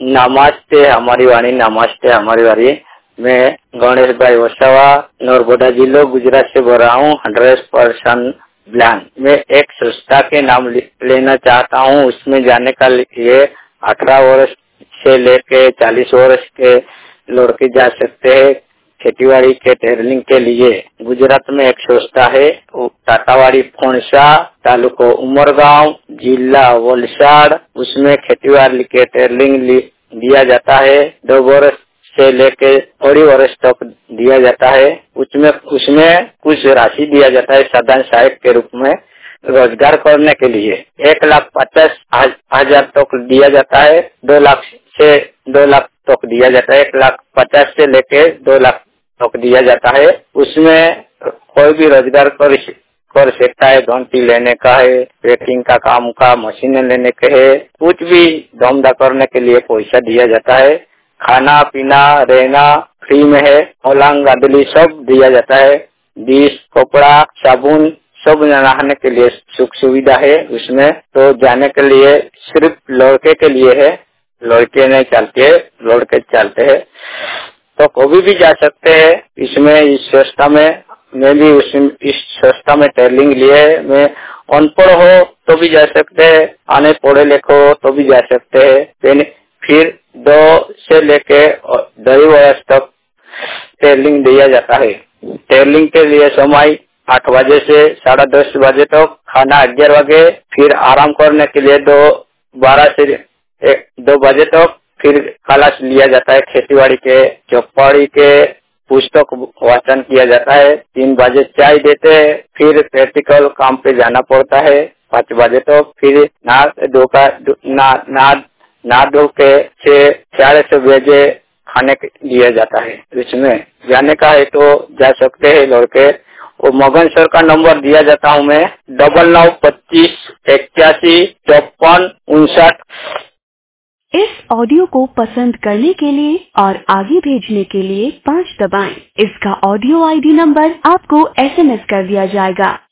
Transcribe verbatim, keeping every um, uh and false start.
नमस्ते हमारी वाणी, नमस्ते हमारी वाणी। मैं गणेश भाई वसावा नर्मदा जिला गुजरात से बोल रहा हूँ। Hundred percent blind. मैं एक संस्था के नाम लेना चाहता हूँ। उसमें जाने का लिए अठारह वर्ष से लेके चालीस वर्ष के लड़के जा सकते हैं। खेतीबाड़ी के ट्रेनिंग के लिए गुजरात में एक संस्था है, टाटावाड़ी फोनसा, तालुको उमरगांव, जिला वलसाड़। उसमें खेतीबाड़ी के ट्रेनिंग दिया जाता है। दो वर्ष से लेके थोड़ी वर्ष तक दिया जाता है। उसमें उसमें कुछ राशि दिया जाता है साधारण सहायक के रूप में रोजगार करने के लिए। एक लाख पचास हजार तक दिया जाता है। दो लाख से दो लाख तक दिया जाता है। एक लाख पचास से लेके दो लाख तक दिया जाता है। उसमें कोई भी रोजगार कर कर सकता है। घंटी लेने का है, पैकिंग का काम का, मशीनें लेने के है, कुछ भी धंधा करने के लिए पैसा दिया जाता है। खाना पीना रहना फ्री में है। ओलांग आदली सब दिया जाता है। डिश, कपड़ा, साबुन सब नहाने के लिए सुख सुविधा है उसमें। तो जाने के लिए सिर्फ लड़के के लिए है, लड़के नहीं चलते, लड़के चलते हैं। तो कभी भी जा सकते हैं इसमें। इस संस्था में मैं भी उस इस संस्था में ट्रेनिंग लिए। मैं अनपढ़ हो तो भी जा सकते हैं, आने पढ़े लिखे हो तो भी जा सकते हैं। फिर दो से लेके ढाई वर्ष तक ट्रेनिंग दिया जाता है। ट्रेनिंग के लिए समय आठ बजे से साढ़े दस बजे तक, खाना ग्यारह बजे, फिर आराम करने के लिए दो बारह से एक दो बजे तक। फिर क्लास लिया जाता है खेतीबाड़ी के, चौपाड़ी के, पुस्तक वाचन किया जाता है। तीन बजे चाय देते हैं। फिर प्रैक्टिकल काम पे जाना पड़ता है पाँच बजे तक। तो फिर ना दो का ना ना ना दो के छह साढ़े छह बजे खाने दिया जाता है। इसमें जाने का है तो जा सकते हैं लड़के। वो मगन सर का नंबर दिया जाता हूँ मैं, डबल नौ पच्चीस इक्यासी चौपन उनसठ। इस ऑडियो को पसंद करने के लिए और आगे भेजने के लिए पाँच दबाएं। इसका ऑडियो आईडी नंबर आपको एसएमएस कर दिया जाएगा।